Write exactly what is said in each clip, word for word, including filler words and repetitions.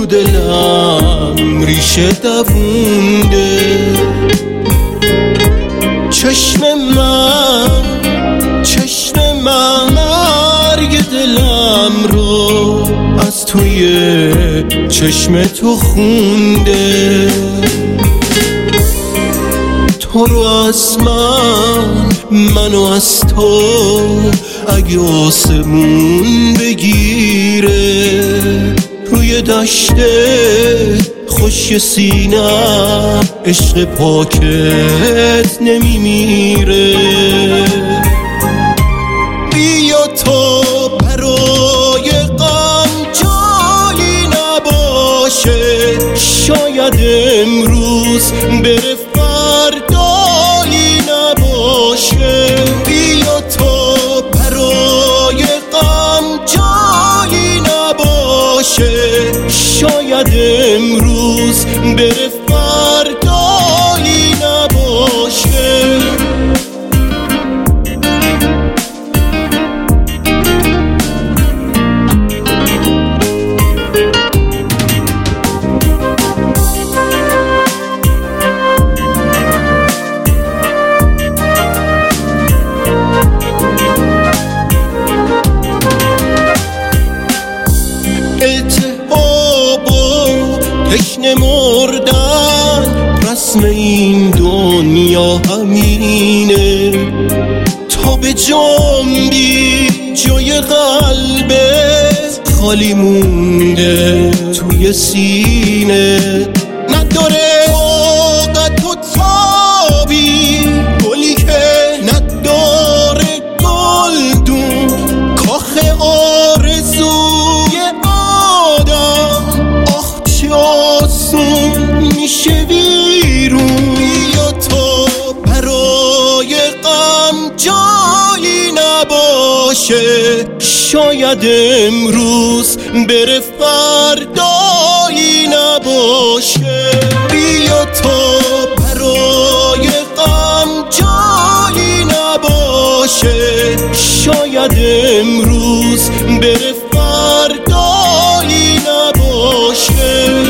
تو دلم ریشه دوونده. چشم من چشم من مرگ دلم رو از توی چشم تو خونده. تو رو از من منو از تو اگه آسمون بگیره، روی دشت خوش سینم عشق پاکت نمیمیره. بیا تو برای غم جایی نباشه، شاید امروز بره فردایی نباشه. بیا تو برای غم جایی نباشه، شاید امروز بره فردایی نباشه. التهاب و تشنه مردن رسم این دنیا همینه. تا به جنبی جای قلبت خالی مونده توی سینه. نداره طاقت و تابی گلی که نداره گلدون، کاخ آرزوی آدم آخ چه آسون میشه ویرون. بیا تو برای غم جایی نباشه، شاید امروز بره فردایی نباشه. بیا تو برای غم جایی نباشه، شاید امروز بره فردایی نباشه.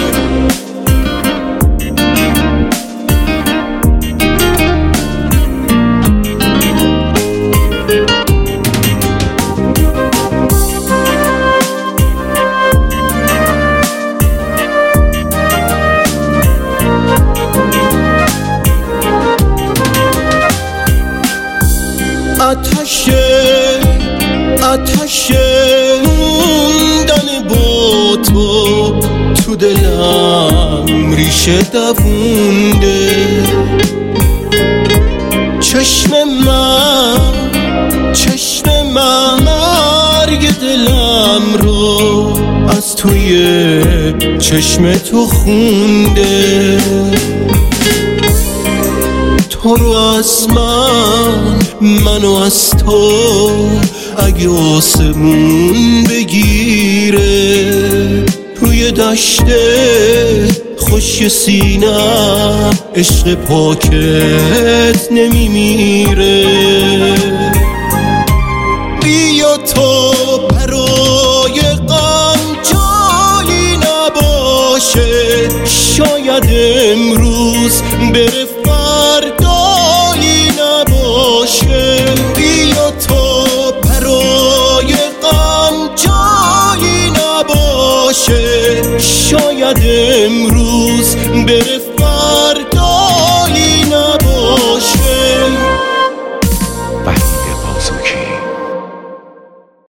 آتشه آتشه موندن با تو تو دلم ریشه دوونده. چشم من چشم من مرگ دلم رو از توی چشم تو خونده. تو رو از من منو از تو اگه آسمون بگیره، روی دشت خوش سینم عشق پاکت نمیمیره. بیا تو برای غم جایی نباشه، شاید امروز بره فردایی نباشه. بیا تو برای غم جایی نباشه، شاید امروز بره